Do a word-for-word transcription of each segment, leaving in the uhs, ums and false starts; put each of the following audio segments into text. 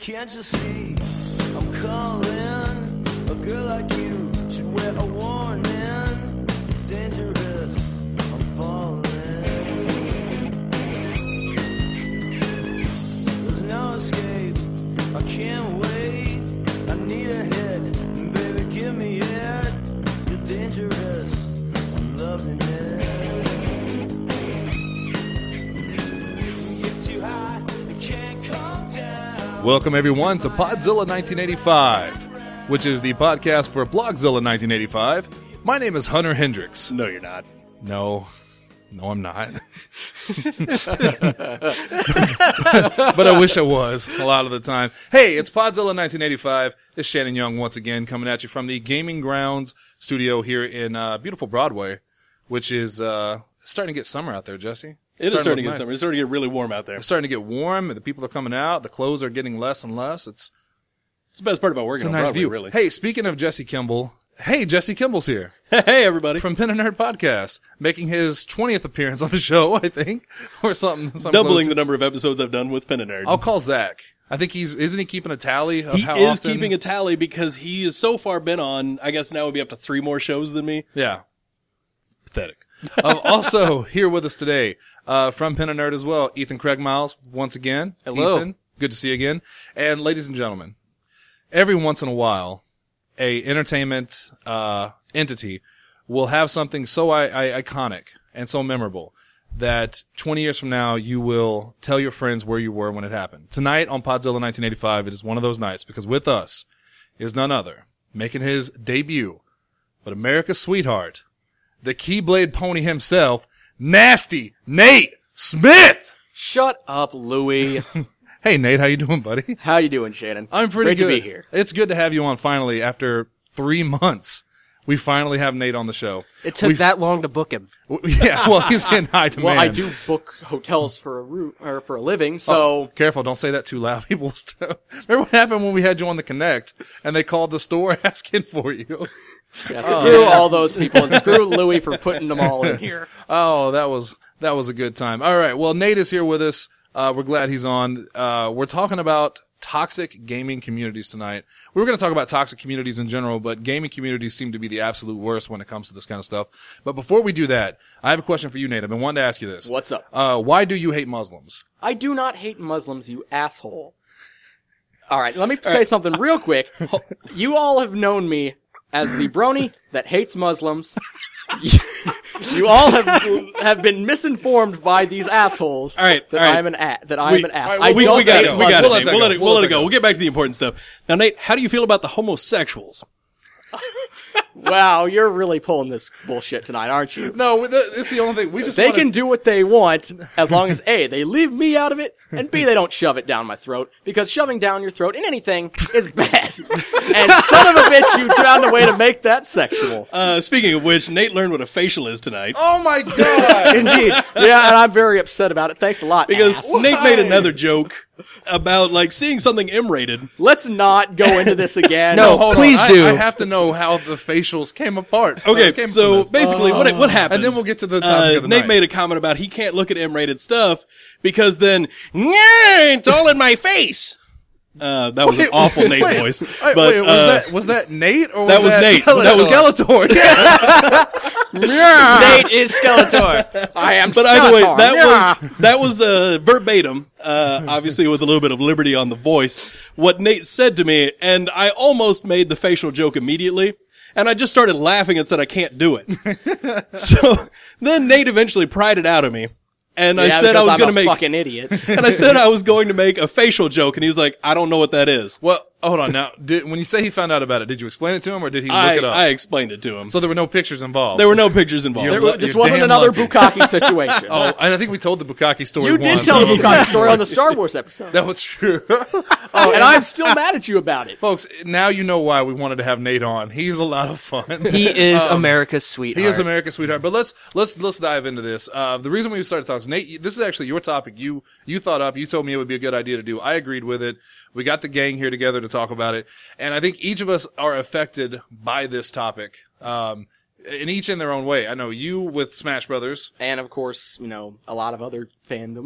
Can't you see I'm calling? A girl like you should wear a warning. It's dangerous, I'm falling. There's no escape, I can't wait. I need a hit, baby, give me it. You're dangerous, I'm loving it. Get too high, you can't calm down. Welcome, everyone, to Podzilla nineteen eighty-five, which is the podcast for Blogzilla nineteen eighty-five. My name is Hunter Hendricks. No, you're not. No. No, I'm not. But I wish I was a lot of the time. Hey, it's Podzilla nineteen eighty-five. It's Shannon Young once again coming at you from the Gaming Grounds studio here in uh, beautiful Broadway, which is uh, starting to get summer out there, Jesse. It is starting to get nice. summer. It's starting to get really warm out there. It's starting to get warm. The people are coming out. The clothes are getting less and less. It's It's the best part about It's working a on nice Broadway, view. really. Hey, speaking of Jesse Kimball, hey, Jesse Kimball's here Hey, everybody. from Pen and Nerd Podcast, making his twentieth appearance on the show, I think, or something. something Doubling close. the number of episodes I've done with Pen and Nerd. I'll call Zach. I think he's isn't he keeping a tally of he how is often? keeping a tally because he has so far been on, I guess now would be up to three more shows than me. Yeah, pathetic. um, also here with us today, uh, from Pen and Nerd as well, Ethan Craig Miles once again. Hello. Ethan, good to see you again. And ladies and gentlemen, every once in a while, a entertainment uh, entity will have something so I- I- iconic and so memorable that twenty years from now you will tell your friends where you were when it happened. Tonight on Podzilla nineteen eighty-five, it is one of those nights because with us is none other, making his debut, but America's sweetheart, the Keyblade pony himself, Nasty Nate Smith. Shut up, Louie. Hey Nate, how you doing, buddy? How you doing, Shannon? I'm pretty Great good. to be here. It's good to have you on finally after three months. We finally have Nate on the show. It took We've- that long to book him. w- Yeah, well, he's in high demand. Well, I do book hotels for a root or for a living, so Oh, careful, don't say that too loud. People still... Remember what happened when we had you on the Connect and they called the store asking for you? yeah, screw all those people and screw Louie for putting them all in here. Oh, that was that was a good time. All right, well, Nate is here with us. Uh, we're glad he's on. Uh, we're talking about toxic gaming communities tonight. We were going to talk about toxic communities in general, but gaming communities seem to be the absolute worst when it comes to this kind of stuff. But before we do that, I have a question for you, Nate. I've been wanting to ask you this. What's up? Uh, why do you hate Muslims? I do not hate Muslims, you asshole. All right, let me say something real quick. You all have known me as the brony that hates Muslims. You all have have been misinformed by these assholes. All right, that all right. I'm an a- that I'm We- an ass. all right, I well, we, don't we got hate it. We got We'll it. let Nate. that We'll go. let it, We'll we'll let let it that go. go. We'll get back to the important stuff. Now, Nate, how do you feel about the homosexuals? Wow, you're really pulling this bullshit tonight, aren't you? No, it's the only thing. We just They wanna- can do what they want as long as A, they leave me out of it, and B, they don't shove it down my throat, because shoving down your throat in anything is bad. And son of a bitch, you found a way to make that sexual. Uh, speaking of which, Nate learned what a facial is tonight. Oh my God! Indeed. Yeah, and I'm very upset about it. Thanks a lot, Because ass. Nate made another joke about, like, seeing something M-rated. Let's not go into this again. No. Hold Please on. do. I, I have to know how the facials came apart. Okay, Or came so from this. basically, what what happened? And then we'll get to the uh, topic of the Nate night. made a comment about he can't look at M-rated stuff because then, "Nyeh, it's all in my face. Uh, that was an Wait, awful Nate wait, voice. wait, but wait, was uh, that was that Nate or was that was Nate. Skeletor? That was- Skeletor. Nate is Skeletor. I am But either way, Skeletor. that was that was uh, verbatim, uh, obviously with a little bit of liberty on the voice. What Nate said to me, and I almost made the facial joke immediately, and I just started laughing and said I can't do it. So then Nate eventually pried it out of me, and I Yeah, said I because was I'm going a to make, fucking idiot. and I said I was going to make a facial joke, and he was like, "I don't know what that is." Well, hold on now. Did, when you say he found out about it, did you explain it to him or did he look I, it up? I explained it to him. So there were no pictures involved. There were no pictures involved. You're There- lu- this you're wasn't damn another lucky. Bukkake situation. Oh, and I think we told the Bukkake story. you did once. tell the Oh, Bukkake story on the Star Wars episode. That was true. Oh, and I'm still mad at you about it. Folks, now you know why we wanted to have Nate on. He's a lot of fun. He is America's sweetheart. He is America's sweetheart. But let's let's let's dive into this. Uh, the reason we started talking, Nate, this is actually your topic. You you thought up. You told me it would be a good idea to do. I agreed with it. We got the gang here together to talk about it, and I think each of us are affected by this topic, um, in each in their own way. I know you with Smash Brothers. And of course, you know, a lot of other fandoms.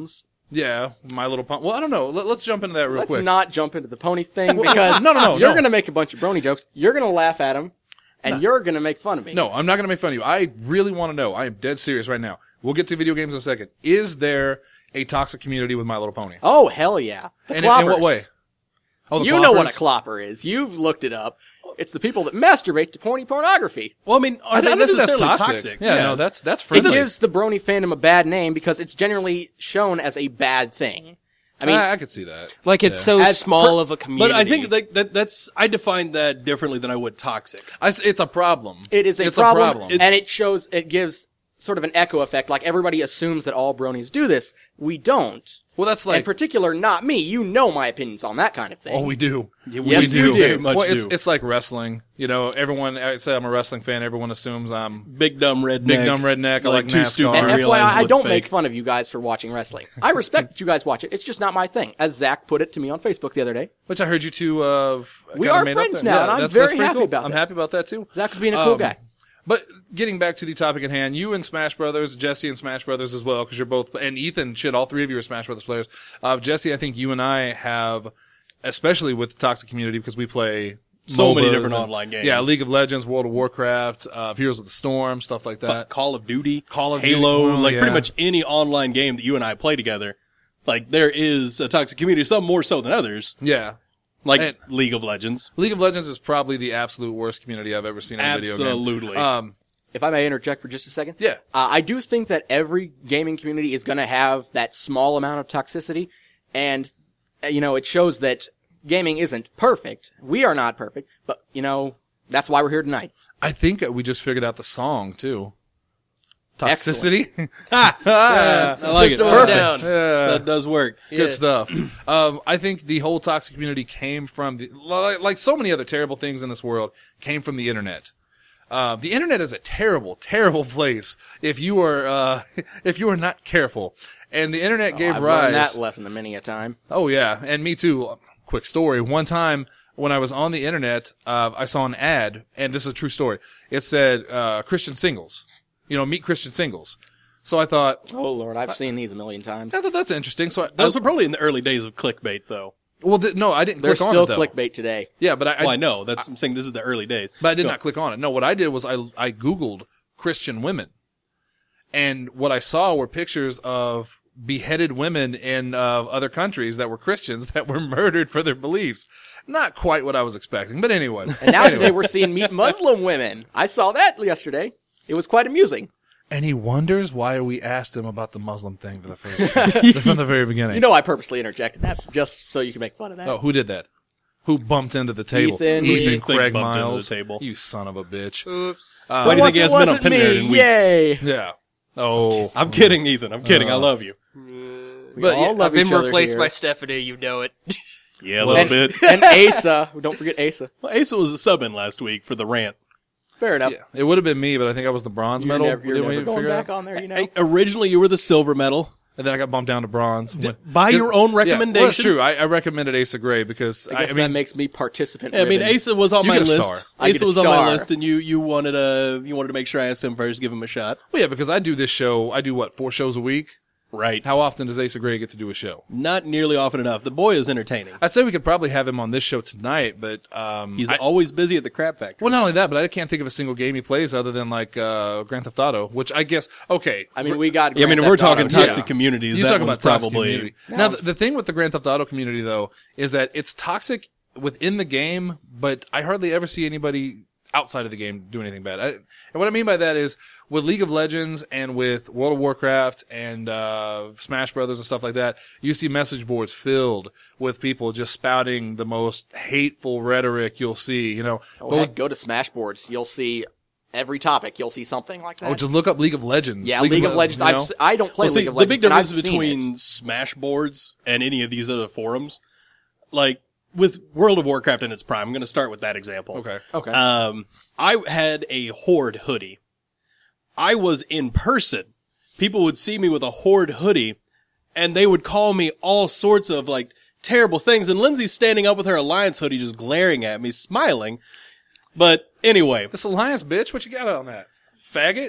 Yeah, My Little Pony. Well, I don't know. Let, let's jump into that real Let's quick. not jump into the pony thing because no, no, no, you're no. going to make a bunch of brony jokes. You're going to laugh at them, and you're going to make fun of me. No, I'm not going to make fun of you. I really want to know. I am dead serious right now. We'll get to video games in a second. Is there a toxic community with My Little Pony? Oh, hell yeah. The And in, in what cloppers. way? Oh, the You know what a cloppers? clopper is. You've looked it up. It's the people that masturbate to porny pornography. Well, I mean, are I they don't think that's necessarily toxic. toxic? Yeah, no, that's that's It friendly. gives the brony fandom a bad name because it's generally shown as a bad thing. I mean, I, I could see that. Like it's Yeah. so As small per- of a community. But I think that, that that's I define that differently than I would toxic. I s it's a problem. it is a it's problem, A problem. and it shows, it gives sort of an echo effect. Like everybody assumes that all bronies do this. We don't. well, that's In like. particular, not me. You know my opinions on that kind of thing. Oh, we do. Yeah, we Yes, do. you do. Very much well, it's do. it's like wrestling. You know, everyone. I say I'm a wrestling fan. Everyone assumes I'm. Big dumb redneck. Big dumb redneck, I like too NASCAR. stupid And to F Y realize I, I what's don't fake. make fun of you guys for watching wrestling. I respect that you guys watch it. It's just not my thing. As Zach put it to me on Facebook the other day. Which I heard you two. Uh, We kinda are made up friends there. now, Yeah, and I'm that's, very that's pretty happy cool. about I'm that. happy about that too. Zach's being a cool Um, guy. But getting back to the topic at hand, you and Smash Brothers, Jesse and Smash Brothers as well, because you're both, and Ethan, shit, all three of you are Smash Brothers players. Uh, Jesse, I think you and I have, especially with the toxic community, because we play So many MOBAs different and- online games. Yeah, League of Legends, World of Warcraft, uh, Heroes of the Storm, stuff like that. Call of Duty, Call of Duty, Halo, well, like yeah. pretty much any online game that you and I play together. Like there is a toxic community, some more so than others. Yeah. Like And- League of Legends. League of Legends is probably the absolute worst community I've ever seen in a video game. Absolutely. Um, If I may interject for just a second. yeah. Uh, I do think that every gaming community is going to have that small amount of toxicity, and uh, you know it shows that gaming isn't perfect. We are not perfect, but you know that's why we're here tonight. I think we just figured out the song, too. Excellent. Toxicity? I like System it. of a Perfect. Down. Yeah. That does work. Good stuff. Um, I think the whole toxic community came from the, like, like so many other terrible things in this world came from the internet. Uh, the internet is a terrible, terrible place if you are, uh, if you are not careful. And the internet gave I've rise. learned that lesson a many a time. Oh yeah, and me too. Quick story. One time when I was on the internet, uh, I saw an ad, and this is a true story. It said, uh, Christian singles. You know, meet Christian singles. So I thought, Oh Lord, I've seen these a million times. I thought that's interesting. So I, Those were probably in the early days of clickbait, though. well, th- no, I didn't They're click on still it though. clickbait today. Yeah, but I, Well, I know. That's I'm saying this is the early days. But I did Go. not click on it. No, what I did was I I Googled Christian women. And what I saw were pictures of beheaded women in uh, other countries that were Christians that were murdered for their beliefs. Not quite what I was expecting, but anyway. And now today we're seeing meet Muslim women. I saw that yesterday. It was quite amusing. And he wonders why we asked him about the Muslim thing for the first from the very beginning. You know, I purposely interjected that just so you can make fun of that. oh, who did that? Who bumped into the table? Ethan. Ethan Who you think Craig bumped into Miles. the table? You son of a bitch. Oops. Uh, Why do you think he Once hasn't it been on wasn't Pinhead me. in weeks? Yay! Yeah. Oh. I'm kidding, Ethan. I'm kidding. I Uh, love you. We But all yeah, love I've been each other replaced here. by Stephanie. You know it. Yeah, a Well- little and, bit. and Asa. Don't forget Asa. Well, Asa was a sub in last week for the rant. Fair enough. Yeah. It would have been me, but I think I was the bronze You're medal. never, you're Didn't we never going figure back out? on there, you know. Hey, originally, you were the silver medal. And then I got bumped down to bronze. When- by your 'cause- own Yeah, well, recommendation? that's true. I, I recommended Asa Gray because I I, guess I mean, that makes me participant. Yeah, I mean, ribbon. Asa was on You my get a list. star. I get Asa a was on my star. list, and you you wanted uh you wanted to make sure I asked him first, give him a shot. well, yeah, because I do this show. I do what four shows a week. Right. How often does Asa Gray get to do a show? Not nearly often enough. The boy is entertaining. I'd say we could probably have him on this show tonight, but um, He's I- always busy at the crap factory. well, not only that, but I can't think of a single game he plays other than like uh, Grand Theft Auto, which I guess okay. I mean, we got. yeah, I mean, Grand if we're Theft Auto, talking too. toxic communities, You that talk one's about toxic probably community. Now, the, the thing with the Grand Theft Auto community, though, is that it's toxic within the game, but I hardly ever see anybody outside of the game do anything bad. I, and what I mean by that is, with League of Legends and with World of Warcraft and uh, Smash Brothers and stuff like that, you see message boards filled with people just spouting the most hateful rhetoric you'll see. You know, Oh, But heck, with- go to Smashboards. You'll see every topic. You'll see something like that. oh, just look up League of Legends. yeah, League, of Legends. you I've know? s- I don't play Well, see, League of the Legends. big and I've difference seen between it. Smashboards and any of these other forums, like with World of Warcraft in its prime, I'm going to start with that example. Okay. Okay. Um, I had a Horde hoodie. I was in person. People would see me with a Horde hoodie, and they would call me all sorts of like terrible things. And Lindsay's standing up with her Alliance hoodie, just glaring at me, smiling. But anyway, This Alliance bitch, what you got on that? Faggot?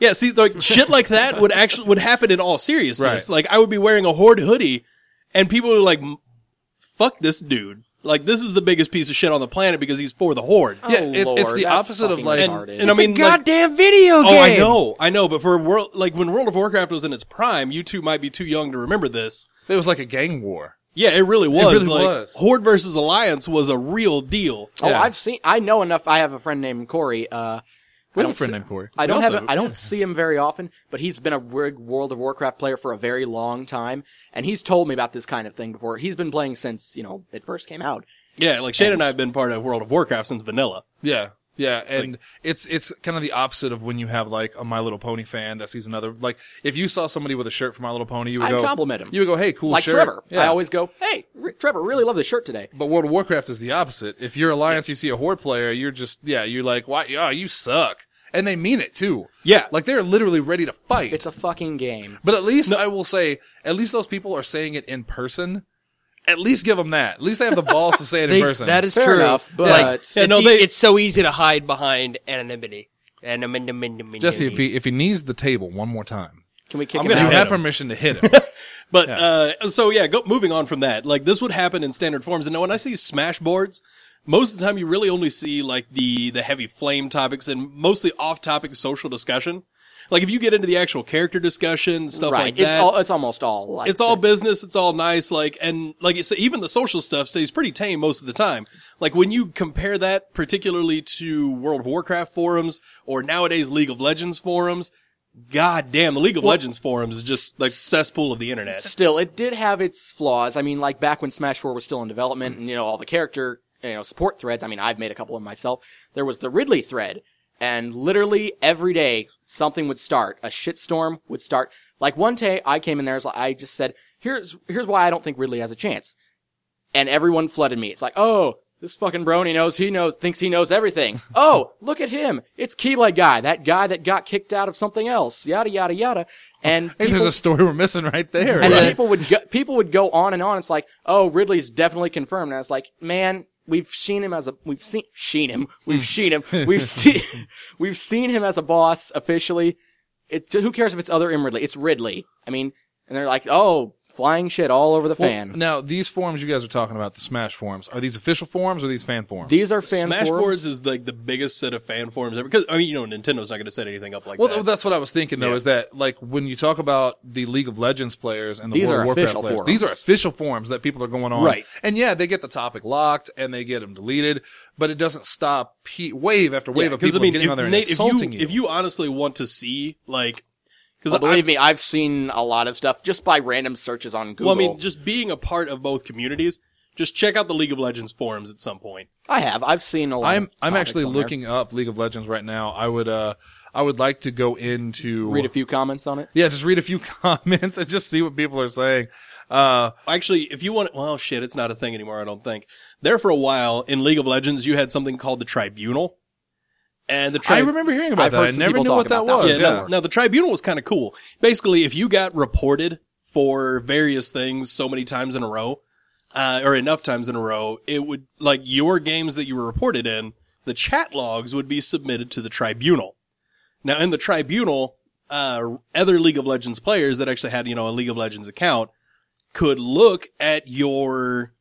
Yeah, see, like shit like that would actually would happen in all seriousness. Right. Like I would be wearing a Horde hoodie, and people were like, "Fuck this dude! Like this is the biggest piece of shit on the planet because he's for the Horde." Yeah, Oh, it's- it's Lord, the that's opposite of, fucking like- And, retarded. and I mean, like, Goddamn video game. oh, I know, I know, but for world, like when World of Warcraft was in its prime, you two might be too young to remember this. It was like a gang war. Yeah, it really was. really like, was. Horde versus Alliance was a real deal. Oh, Yeah. I've seen. I know enough. I have a friend named Corey. Uh, We I have a don't friend see- named Corey. I don't We have. also- A, I don't see him very often, but he's been a big World of Warcraft player for a very long time, and he's told me about this kind of thing before. He's been playing since you know it first came out. Yeah, like Shane and I have been part of World of Warcraft since vanilla. Yeah. Yeah, and it's it's kind of the opposite of when you have like a My Little Pony fan that sees another. Like if you saw somebody with a shirt for My Little Pony, you would I'd go compliment him. You would go, "Hey, cool Like shirt." Trevor, Yeah. I always go, "Hey, R- Trevor, really love this shirt today." But World of Warcraft is the opposite. If you're Alliance, you see a Horde player, you're just yeah, you're like, "Why? Oh, you suck," and they mean it too. Yeah. like they're literally ready to fight. It's a fucking game. But at least I will say, at least those people are saying it in person. At least give them that. At least they have the balls to say it in They- person. that is Fair true. enough, but- like, Yeah, it's, no, e- they- it's so easy to hide behind anonymity. Anonymity. Jesse, if he if he knees the table one more time, Can we kick I'm him gonna you out? hit have him. permission to hit him. But, uh, so yeah, go, moving on from that, like this would happen in standard forms. And now when I see smash boards, most of the time you really only see like the, the heavy flame topics and mostly off topic social discussion. Like if you get into the actual character discussion, stuff right. like it's that. all. It's almost all. Like It's all the- business. It's all nice. Like, and like you say, even the social stuff stays pretty tame most of the time. Like when you compare that particularly to World of Warcraft forums or nowadays League of Legends forums, god damn, the League of Legends forums is just like cesspool of the internet. Still, it did have its flaws. I mean, like back when Smash four was still in development, and you know all the character, you know, support threads. I mean, I've made a couple of them myself. There was the Ridley thread, and literally every day something would start. A shitstorm would start. Like one day, I came in there, I just said, "Here's here's why I don't think Ridley has a chance," and everyone flooded me. It's like, "Oh, this fucking brony knows he knows thinks he knows everything." Oh, look at him! It's Keyblade guy, that guy that got kicked out of something else. Yada yada yada. And Hey, there's people- a story we're missing right there. and right? then people would go, people would go on and on. It's like, oh, Ridley's definitely confirmed. And I was like, man, we've seen him as a we've seen seen him we've seen him we've seen we've seen him as a boss officially. It who cares if it's other M Ridley? It's Ridley. I mean, and they're like, oh, flying shit all over the Well, fan. now, these forums you guys are talking about, the Smash forums, are these official forums or are these fan forums? These are fan Smash forums. boards is like the biggest set of fan forums ever. Because I mean, you know, Nintendo's not going to set anything up like Well, that. that's what I was thinking though, Yeah. is that like when you talk about the League of Legends players and the These World are of Warcraft official players, forums. these are official forums that people are going on. Right. And yeah, they get the topic locked and they get them deleted, but it doesn't stop pe- wave after wave of Because people I mean, getting if, on there and Nate, if insulting you, you. if you honestly want to see like, because Well, believe me, I've seen a lot of stuff just by random searches on Google. well, I mean, just being a part of both communities, just check out the League of Legends forums at some point. I have. I've seen a lot. I'm of I'm topics actually on there. looking up League of Legends right now. I would uh I would like to go into Read a few comments on it. Yeah, just read a few comments and just see what people are saying. Uh Actually, if you want, well, shit, it's not a thing anymore. I don't think. There for a while in League of Legends, you had something called the Tribunal, and the I tri- remember hearing about I've that. heard I some never people knew talk what that about that. was. Yeah, Yeah. Now, now the Tribunal was kind of cool. Basically, if you got reported for various things so many times in a row, uh, or enough times in a row, it would, like, your games that you were reported in, the chat logs would be submitted to the Tribunal. Now, in the Tribunal, uh, other League of Legends players that actually had, you know, a League of Legends account could look at your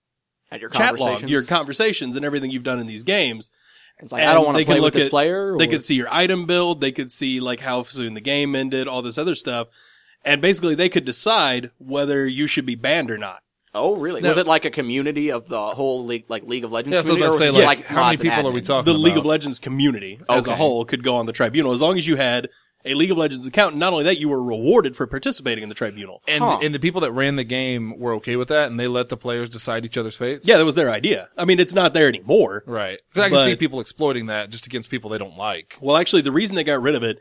At your chat log, conversations. your conversations and everything you've done in these games. It's like, And I don't want they to can play with look this at- player. They or- could see your item build. They could see like how soon the game ended, all this other stuff. And basically they could decide whether you should be banned or not. Oh, really? Now- was it like a community of the whole league, like League of Legends Yeah, so community? let's or say was it like, like how many mods and people are we admins? talking The League of about? Legends community as a Okay. whole could go on the Tribunal as long as you had a League of Legends account. And not only that, you were rewarded for participating in the Tribunal. And Huh. and the people that ran the game were okay with that, and they let the players decide each other's fates. Yeah, that was their idea. I mean, it's not there anymore. right. 'Cause I can But- see people exploiting that just against people they don't like. Well, actually, the reason they got rid of it,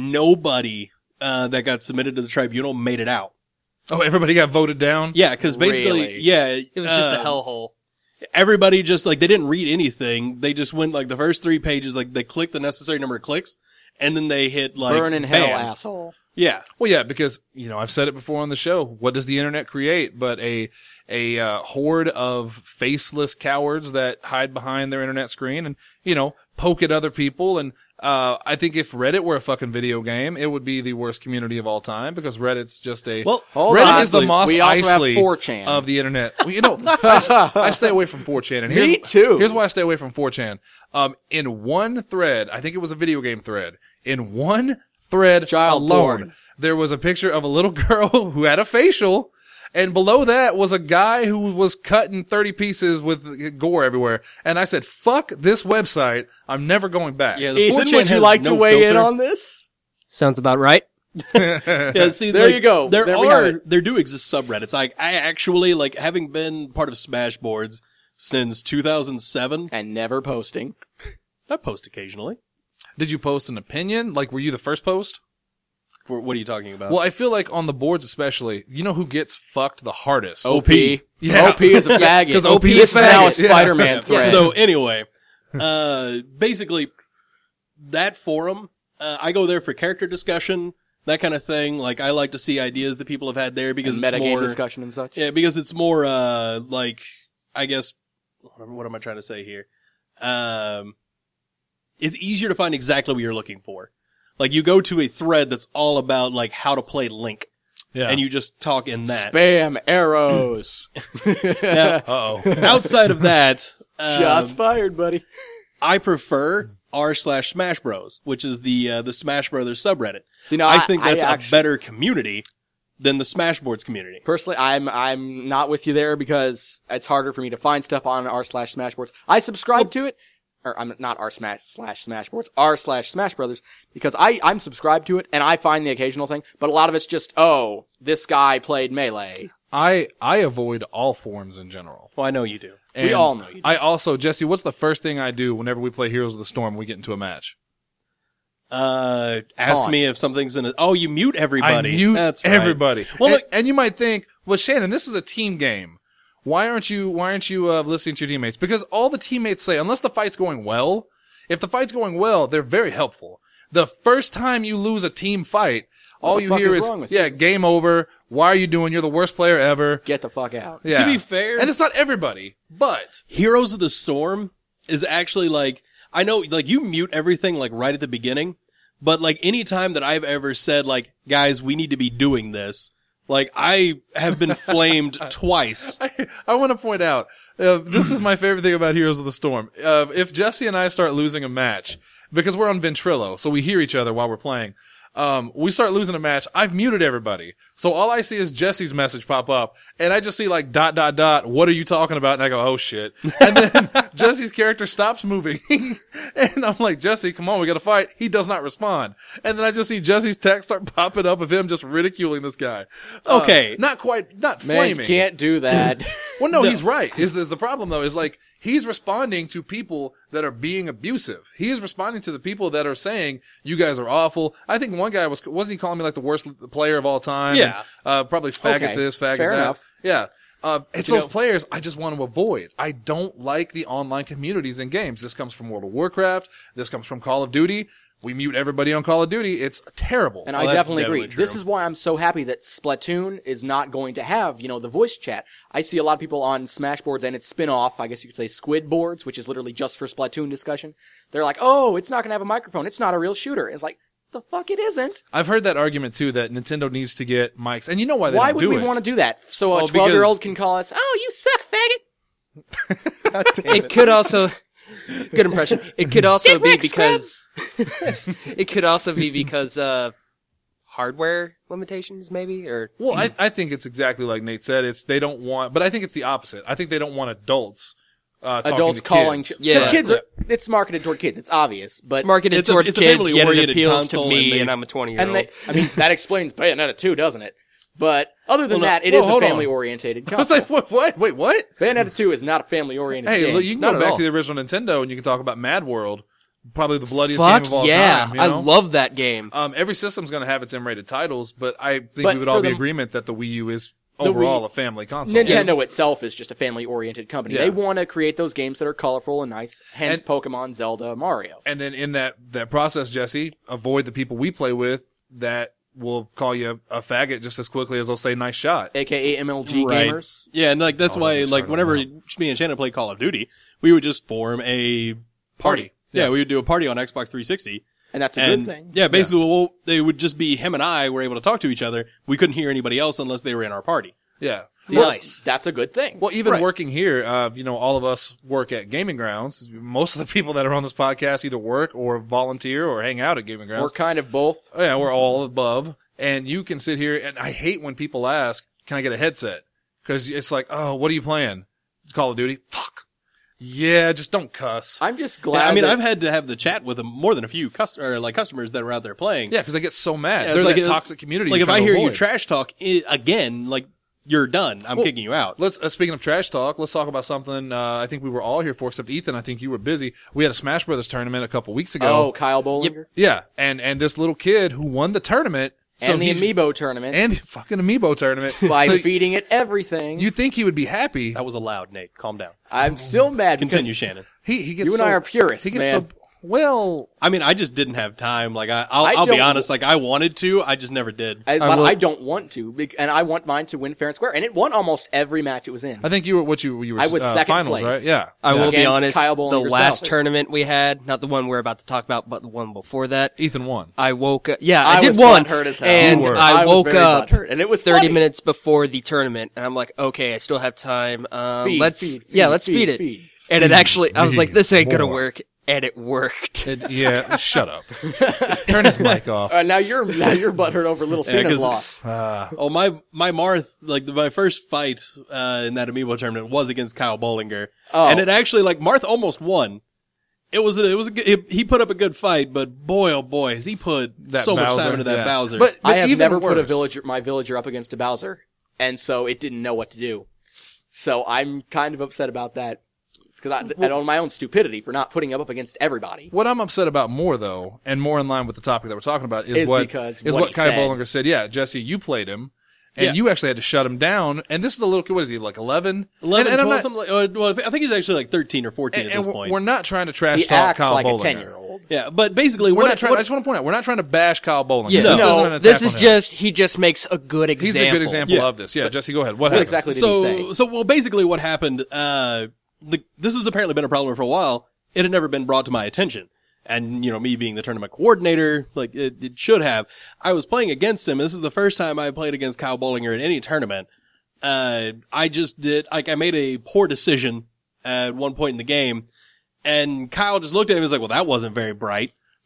nobody uh, that got submitted to the Tribunal made it out. Oh, everybody got voted down. Yeah, because basically, Really? yeah, It was just uh, a hellhole. Everybody just like they didn't read anything. They just went like the first three pages, like they clicked the necessary number of clicks, and then they hit like Burn in hell, ban. asshole. Yeah. Well, yeah, because, you know, I've said it before on the show. What does the internet create but a a uh, horde of faceless cowards that hide behind their internet screen and, you know, poke at other people? And uh I think if Reddit were a fucking video game, it would be the worst community of all time because Reddit's just a Well, hold Reddit on. is the Moss We also have Eisley four chan. of the internet. Well, you know, I, I stay away from four chan. And here's, Me too. Here's why I stay away from four chan. Um, in one thread, I think it was a video game thread. In one thread Child alone, porn. there was a picture of a little girl who had a facial, and below that was a guy who was cut in thirty pieces with gore everywhere. And I said, fuck this website. I'm never going back. Yeah, the Ethan, four chan would you has like no to weigh in filter. on this? Sounds about right. Yeah, see, There like, you go. There There we have are, it. there do exist subreddits. I, I actually, like, having been part of Smashboards since two thousand seven, And never posting. I post occasionally. Did you post an opinion? Like, were you the first post? For, what are you talking about? Well, I feel like on the boards especially, you know who gets fucked the hardest? O P. Yeah. O P is a faggot. 'Cause O P This is is now a faggot. Yeah. Spider-Man thread. So anyway, uh, basically, that forum, uh, I go there for character discussion, that kind of thing. Like, I like to see ideas that people have had there because and it's metagame more, discussion and such. yeah, because it's more, uh, like, I guess, what am I trying to say here? Um, it's easier to find exactly what you're looking for. Like, you go to a thread that's all about, like, how to play Link, Yeah. and you just talk in that. Spam arrows. Now, Uh-oh. outside of that, um, Shots fired, buddy. I prefer r slash Smash Bros, which is the uh, the Smash Brothers subreddit. See, no, I I- think I that's actually- a better community than the Smashboards community. Personally, I'm I'm not with you there because it's harder for me to find stuff on r slash Smashboards. I subscribe to it, or I'm not r smash slash Smashboards, r slash Smash Brothers, because I I'm subscribed to it and I find the occasional thing, but a lot of it's just oh this guy played Melee. I I avoid all forums in general. Well, I know you do. And We all know you do. I also, Jesse, what's the first thing I do whenever we play Heroes of the Storm and we get into a match? Uh, ask Taunt. me if something's in it. Oh, you mute everybody. I mute That's right. everybody. Well, and, look, and you might think, well, Shannon, this is a team game. Why aren't you, why aren't you, uh, listening to your teammates? Because all the teammates say, unless the fight's going well, if the fight's going well, they're very helpful. The first time you lose a team fight, all the you fuck hear is is, wrong with yeah, game over. Why are you doing? You're the worst player ever. Get the fuck out. Yeah. To be fair- and it's not everybody, but Heroes of the Storm is actually like, I know, like, you mute everything, like, right at the beginning, but, like, any time that I've ever said, like, guys, we need to be doing this, like, I have been flamed twice. I, I want to point out, uh, this is my favorite thing about Heroes of the Storm. Uh, if Jesse and I start losing a match, because we're on Ventrilo, so we hear each other while we're playing, um, we start losing a match, I've muted everybody. So all I see is Jesse's message pop up, and I just see like dot, dot, dot, what are you talking about? And I go, oh shit. And then Jesse's character stops moving, and I'm like, Jesse, come on, we gotta fight. He does not respond. And then I just see Jesse's text start popping up of him just ridiculing this guy. Uh, Okay. not quite, not Man, flaming. you can't do that. Well, no, he's right. Is, is the problem though? Is like he's responding to people that are being abusive. He is responding to the people that are saying you guys are awful. I think one guy was wasn't he calling me like the worst player of all time? Yeah. And, uh, probably faggot Okay. this, faggot Fair that. enough. Yeah. Uh, it's You those know- players I just want to avoid. I don't like the online communities in games. This comes from World of Warcraft. This comes from Call of Duty. We mute everybody on Call of Duty. It's terrible. And Well, I that's definitely agree. definitely This true. is why I'm so happy that Splatoon is not going to have, you know, the voice chat. I see a lot of people on Smashboards and its spin-off, I guess you could say Squid Boards, which is literally just for Splatoon discussion. They're like, oh, it's not going to have a microphone. It's not a real shooter. It's like, the fuck it isn't. I've heard that argument too that Nintendo needs to get mics, and you know why they Why don't would do we it. want to do that? So Well, a twelve-year-old because- can call us, oh, you suck, faggot. It could also, good impression. It could also be because, it could also be because, uh, hardware limitations maybe, or, Well, I, I think it's exactly like Nate said. It's they don't want, but I think it's the opposite. I think they don't want adults uh, talking Adults to calling. kids. Yeah. Because kids are, it's marketed toward kids. It's obvious. But it's marketed It's a- towards it's a kids, yet it family-oriented appeals to console, me, and they- and I'm a twenty year old. And they, I mean, that explains Bayonetta two, doesn't it? But other than Well, no- that, it well, is a hold on. family-oriented I was console. like, what? What? Wait, what? Bayonetta two is not a family-oriented Hey, game. look, you can Not go at back all. to the original Nintendo and you can talk about Mad World, probably the bloodiest Fuck game of all yeah, time. You I know? love that game. Um, every system's going to have its M-rated titles, but I think But we would all for be the- in agreement that the Wii U is the overall Wii- a family console. Nintendo Yes. itself is just a family-oriented company. Yeah. They want to create those games that are colorful and nice, hence And- Pokemon, Zelda, Mario. And then in that, that process, Jesse, avoid the people we play with that will call you a, a faggot just as quickly as they'll say nice shot. A K A M L G Right. gamers. Yeah, and like that's Oh, why don't like start on whenever that. me and Shannon play Call of Duty, we would just form a party. Yeah, Yeah. we would do a party on Xbox three sixty. And that's a And good thing. yeah, basically, well, they would just be him and I were able to talk to each other. We couldn't hear anybody else unless they were in our party. Yeah. See, Nice. That's a good thing. Well, even Right. working here, uh, you know, all of us work at gaming grounds. Most of the people that are on this podcast either work or volunteer or hang out at gaming grounds. We're kind of both. Oh, yeah, we're all above. And you can sit here, and I hate when people ask, can I get a headset? Because it's like, oh, what are you playing? Call of Duty? Fuck. Yeah, just don't cuss. I'm just Yeah, glad. I mean, that- I've had to have the chat with them more than a few customer, like customers that were out there playing. Yeah, because they get so mad. Yeah, They're it's that like a- toxic community. Like you're if I trying to hear you avoid. trash talk I- again, like you're done. I'm Well, kicking you out. Let's uh, speaking of trash talk, let's talk about something. Uh, I think we were all here for, except Ethan. I think you were busy. We had a Smash Brothers tournament a couple weeks ago. Oh, Kyle Bollinger. Yeah, and and this little kid who won the tournament so And the he- Amiibo tournament. and the fucking amiibo tournament. by So feeding it everything. you think he would be happy? That was allowed, Nate. Calm down. I'm still mad because Continue, Shannon. He he gets you and so, I are purists, He gets man. so well. I mean, I just didn't have time. Like I, I'll, I I'll be don't- honest. Like I wanted to, I just never did. I, but will- I don't want to, bec- and I want mine to win fair and square. And it won almost every match it was in. I think you were what you you were. I was uh, second finals, place. right? Yeah. I Yeah. will be Against honest, Kyle the Bollinger's last Bowser. tournament we had, not the one we're about to talk about, but the one before that, Ethan won. I woke up. Yeah, I I, did was one, butthurt as hell. and You were. I, I was woke very up butthurt, and it was thirty funny. minutes before the tournament, and I'm like, okay, I still have time. Um, Feed, let's feed, yeah, feed, let's feed, feed, it. feed. And it actually, I was like, me this ain't gonna more. work, and it worked. It- yeah. Shut up. Turn his mic off. Uh, now you're now you're butthurt over little Yeah, Cena's 'cause- loss. Uh, Oh my my Marth, like the, my first fight uh, in that Amiibo tournament was against Kyle Bollinger, Oh. and it actually like Marth almost won. It was a, it was a good, he, he put up a good fight, but boy oh boy has he put That so much Bowser, time into that yeah. Bowser. But, but I have even never put a worse- villager my villager up against a Bowser, and so it didn't know what to do. So I'm kind of upset about that. Because I, and on my own stupidity for not putting him up against everybody. What I'm upset about more, though, and more in line with the topic that we're talking about, is, Is what because is what what he Kai said. Bollinger said. Yeah, Jesse, you played him, and Yeah. you actually had to shut him down. And this is a little kid. What is he, like eleven? eleven, and, and I'm twelve, not- something like, uh, well, I think he's actually like thirteen or fourteen and- at this and point. we're not trying to trash He talk acts Kyle like Bollinger. a ten-year-old. yeah, but basically, We're what, not trying. what- I just want to point out, we're not trying to bash Kyle Bollinger. Yeah, This No. isn't an attack This is on him. just he just makes a good He's example. a good example Yeah. of this. Yeah, Jesse, go ahead. What What happened? exactly did so, he say? so well, basically, what happened? Uh, the, this has apparently been a problem for a while. It had never been brought to my attention, and you know, me being the tournament coordinator, like it, it should have. I was playing against him. This is the first time I played against Kyle Bollinger in any tournament. Uh, I just did like I made a poor decision at one point in the game, and Kyle just looked at me and was like, "Well, that wasn't very bright."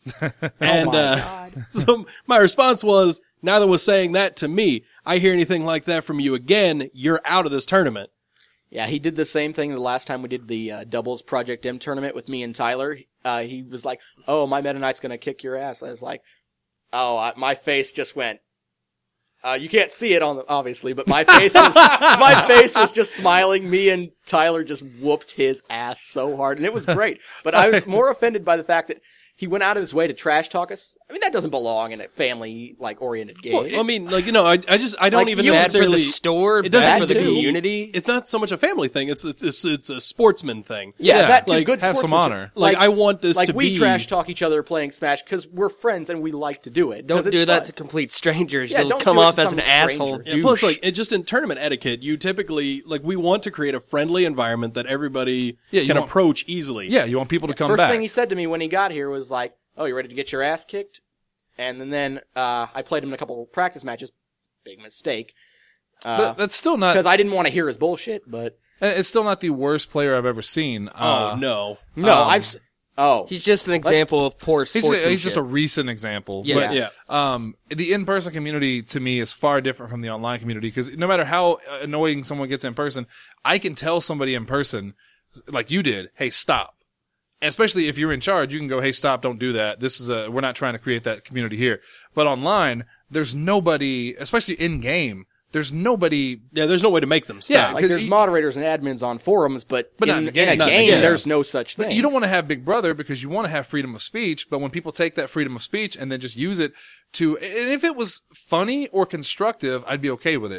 and oh my uh, God. so my response was, neither was saying that to me. I hear anything like that from you again, you're out of this tournament. Yeah, he did the same thing the last time we did the uh, doubles Project M tournament with me and Tyler. Uh, he was like, "Oh, my Meta Knight's gonna kick your ass." I was like, "Oh," I, my face just went. Uh, you can't see it on the, obviously, but my face was my face was just smiling. Me and Tyler just whooped his ass so hard, and it was great. But I was more offended by the fact that he went out of his way to trash talk us. I mean, that doesn't belong in a family like oriented game. Well, I mean, like, you know, I, I just, I don't Like, even you- Bad for necessarily, the store, it doesn't bad for the have to. community. it's not so much a family thing. It's, it's, it's, it's a sportsman thing. yeah, yeah, that too. like, Good have some sportsmanship. honor. Like, I want this like to we be. trash talk each other playing Smash because we're friends and we like to do it. 'cause Don't it's do that fun. to complete strangers. Yeah, You'll don't come do it off to as some an stranger. asshole. Yeah, douche. plus, like, it just in tournament etiquette, you typically, like, we want to create a friendly environment that everybody Yeah, you can want- approach easily. Yeah, you want people to come First back. thing he said to me when he got here was like, "Oh, you ready to get your ass kicked?" And then, then uh, I played him in a couple practice matches. Big mistake. But Uh, that's still not. because I didn't want to hear his bullshit, but It's still not the worst player I've ever seen. Oh, Uh, no. no, Um, I've s- oh He's just an example of poor He's, sportsmanship. he's just a recent example. Yeah. But, Yeah. Um, the in-person community to me is far different from the online community because no matter how annoying someone gets in person, I can tell somebody in person, like you did, hey, stop. And especially if you're in charge, you can go, hey, stop, don't do that. This is a, we're not trying to create that community here. But online, there's nobody, especially in-game, there's nobody. Yeah, there's no way to make them stop. Yeah, like 'cause there's you- moderators and admins on forums, but, But in, not in the in game. a Not in the game, game. there's no such thing. You don't want to have Big Brother because you want to have freedom of speech, but when people take that freedom of speech and then just use it to, and if it was funny or constructive, I'd be okay with it.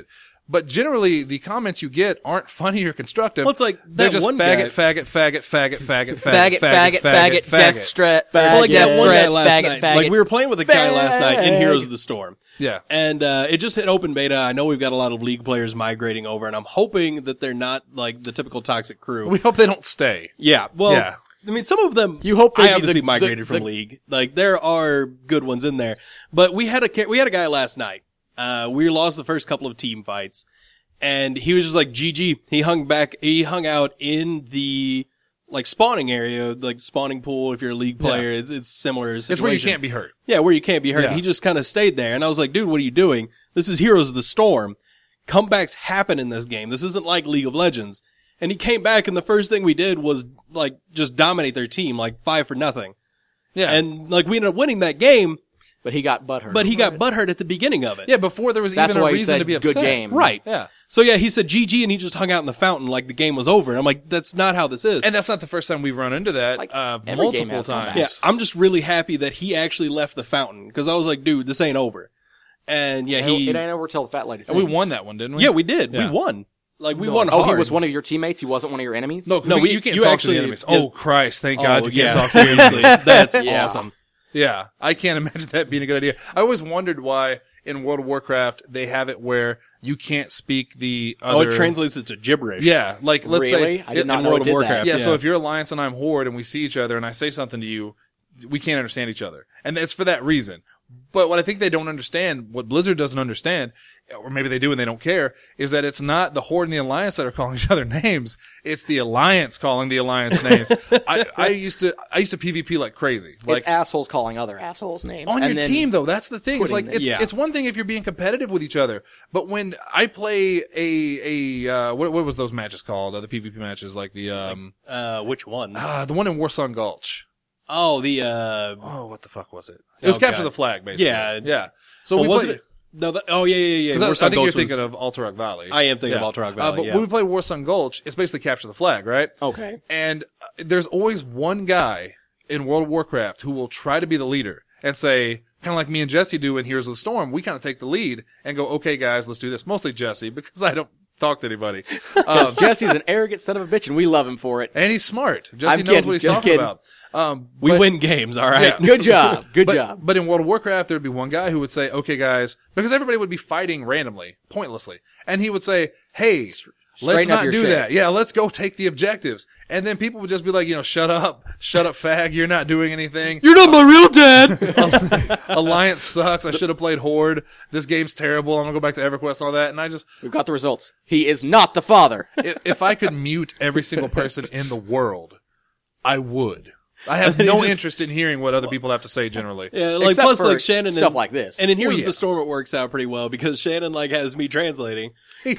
But generally, the comments you get aren't funny or constructive. Well, it's like they're that just one faggot, guy- faggot, faggot, faggot, faggot, Faggot, faggot, faggot, death faggot. strat, Well, like that death one guy threat, last faggot, night. faggot. Like we were playing with a guy last night in Fag. Heroes of the Storm. Yeah. And uh it just hit open beta. I know we've got a lot of League players migrating over, and I'm hoping that they're not like the typical toxic crew. We hope they don't stay. Yeah. Well, Yeah. I mean, some of them. You hope they I be obviously the- migrated the- from the- League. Like there are good ones in there, but we had a ca- we had a guy last night. Uh, we lost the first couple of team fights, and he was just like G G. He hung back. He hung out in the like spawning area, like spawning pool. If you're a League player, it's it's similar. It's where you situation. can't be hurt. Yeah, where you can't be hurt. Yeah. He just kind of stayed there, and I was like, dude, what are you doing? This is Heroes of the Storm. Comebacks happen in this game. This isn't like League of Legends. And he came back, and the first thing we did was like just dominate their team, like five for nothing. Yeah. And like we ended up winning that game, But he got butthurt. but he got butthurt at the beginning of it. yeah, before there was That's even why a he reason said to be good upset. game. Right. Yeah. So yeah, he said G G, and he just hung out in the fountain like the game was over. And I'm like, that's not how this is. And that's not the first time we've run into that. Like, uh, every game multiple has times. comebacks. yeah, I'm just really happy that he actually left the fountain, because I was like, dude, this ain't over. And yeah, It, he. it ain't over till the fat lady And we sings. won that one, didn't we? yeah, we did. Yeah. We won. Like we No. won Oh, hard. he was one of your teammates? He wasn't one of your enemies? No, No, we, we- you can't you talk actually- to the enemies. yeah. Oh Christ! Thank God Oh, you yeah, can't talk to the seriously. enemies. That's Yeah. awesome. Yeah, I can't imagine that being a good idea. I always wondered why in World of Warcraft they have it where you can't speak the other. Oh, it translates it to gibberish. Yeah, like let's Really? say I did not in know World it of did Warcraft. that. Yeah, so Yeah. if you're Alliance and I'm Horde and we see each other and I say something to you, we can't understand each other. And it's for that reason. But what I think they don't understand, what Blizzard doesn't understand, or maybe they do and they don't care, is that it's not the Horde and the Alliance that are calling each other names. It's the Alliance calling the Alliance names. I, I used to, I used to PvP like crazy. Like, It's assholes calling other assholes names. on and your then team though, that's the thing. It's like, putting- it's, yeah. it's one thing if you're being competitive with each other, but when I play a, a, uh, what, what was those matches called? Uh, the PvP matches, like the, um, Uh, which ones? uh, the one in Warsong Gulch. oh, the uh, Oh, what the fuck was it? It was Oh, Capture God. the Flag, basically. Yeah. Yeah. So well, we wasn't played, it? No, that, oh yeah, yeah, yeah. 'cause I, I Warsong think Gulch you're was- thinking of Alterock Valley. I am thinking Yeah. of Alterock Uh, Valley. but yeah. when we play Warsong Gulch, it's basically Capture the Flag, right? Okay. And uh, there's always one guy in World of Warcraft who will try to be the leader and say, kind of like me and Jesse do in Heroes of the Storm, we kind of take the lead and go, okay, guys, let's do this. Mostly Jesse, because I don't talk to anybody. Um, Because Jesse's an arrogant son of a bitch, and we love him for it. and he's smart. Jesse I'm knows kidding, what he's just talking kidding. about. Um, we but- win games, all right. Yeah. Good job. Good but, job. But in World of Warcraft, there'd be one guy who would say, okay, guys, because everybody would be fighting randomly, pointlessly. And he would say, hey, let's straighten up not your do shit. that. Yeah, let's go take the objectives. And then people would just be like, you know, shut up, shut up, fag, you're not doing anything. You're not my real dad. Alliance sucks. I should have played Horde. This game's terrible. I'm gonna go back to EverQuest and all that. And I just, We've got the results. He is not the father. if, if I could mute every single person in the world, I would. I have then he no just- interest in hearing what other people have to say generally. Yeah, like Except plus for like Shannon stuff and, like this. And in Heroes Well, of yeah. the Storm, it works out pretty well because Shannon like has me translating. Yeah.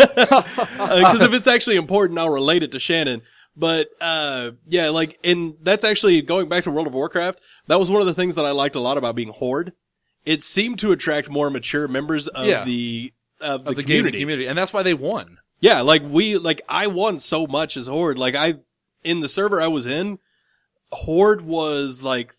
Because if it's actually important, I'll relate it to Shannon. But uh yeah, like and that's actually going back to World of Warcraft. That was one of the things that I liked a lot about being Horde. It seemed to attract more mature members of Yeah. the of the, of the community. gaming community. And that's why they won. Yeah, like we like I won so much as Horde. Like I in the server I was in, Horde was like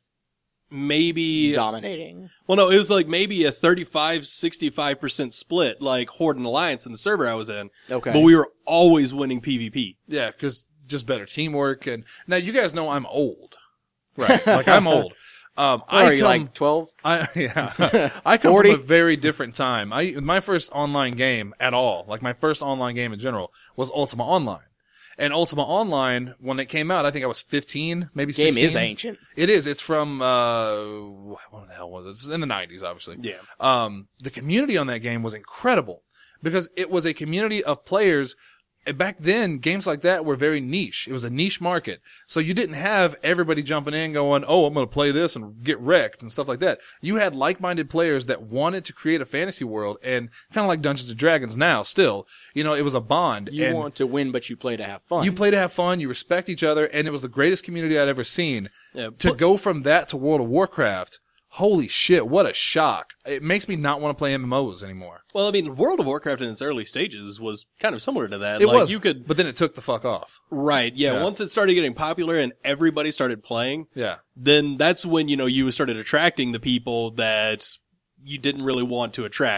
maybe Dominating. well no, it was like maybe a thirty-five sixty-five percent split like Horde and Alliance in the server I was in. Okay. But we were always winning PvP. Yeah, because just better teamwork. And now you guys know I'm old, right? Like I'm old. Um, What I are you, come, like twelve? I yeah, I come forty? from a very different time. I my first online game at all, like my first online game in general, was Ultima Online. And Ultima Online, when it came out, I think I was fifteen, maybe Game sixteen. is ancient. It is. It's from uh, what the hell was it? It's in the nineties, obviously. Yeah. Um, the community on that game was incredible because it was a community of players. And back then, games like that were very niche. It was a niche market. So you didn't have everybody jumping in going, oh, I'm going to play this and get wrecked and stuff like that. You had like-minded players that wanted to create a fantasy world and kind of like Dungeons and Dragons now still. You know, it was a bond. You and want to win, but you play to have fun. you play to have fun, you respect each other, and it was the greatest community I'd ever seen. Yeah, to but- go from that to World of Warcraft, holy shit, what a shock. It makes me not want to play M M Os anymore. Well, I mean, World of Warcraft in its early stages was kind of similar to that. It like was, you could but then it took the fuck off. right, yeah, Yeah. once it started getting popular and everybody started playing, Yeah. then that's when, you know, you started attracting the people that you didn't really want to attract.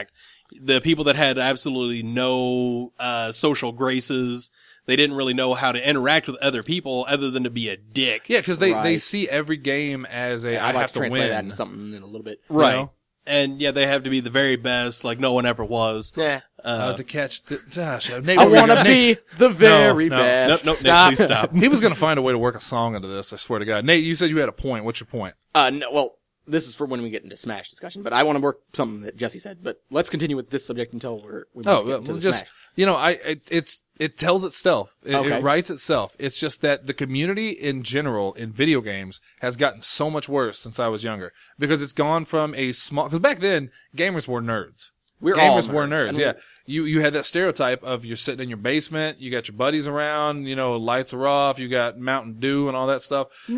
the people that had absolutely no uh social graces. They didn't really know how to interact with other people other than to be a dick. Yeah, because they, they Right. see every game as a Yeah, I I'd like have to to translate win. that into something in a little bit. Right. know? And yeah, they have to be the very best, like no one ever was. Yeah. Uh, to catch the gosh, uh, Nate, I what were you want to gonna- Nate- be the very no. No, best. no, Nick, Stop. please stop. He was going to find a way to work a song into this. I swear to God, Nate. You said you had a point. What's your point? Uh, no, well, this is for when we get into Smash discussion, but I want to work something that Jesse said. But let's continue with this subject until we're we Oh, get well, into the just Smash. you know, I it, it's it tells itself. It, Okay. it writes itself. It's just that the community in general in video games has gotten so much worse since I was younger because it's gone from a small. Because back then, gamers were nerds. We're all gamers were nerds. nerds. I mean- Yeah, you you had that stereotype of you're sitting in your basement, you got your buddies around, you know, lights are off, you got Mountain Dew and all that stuff. And-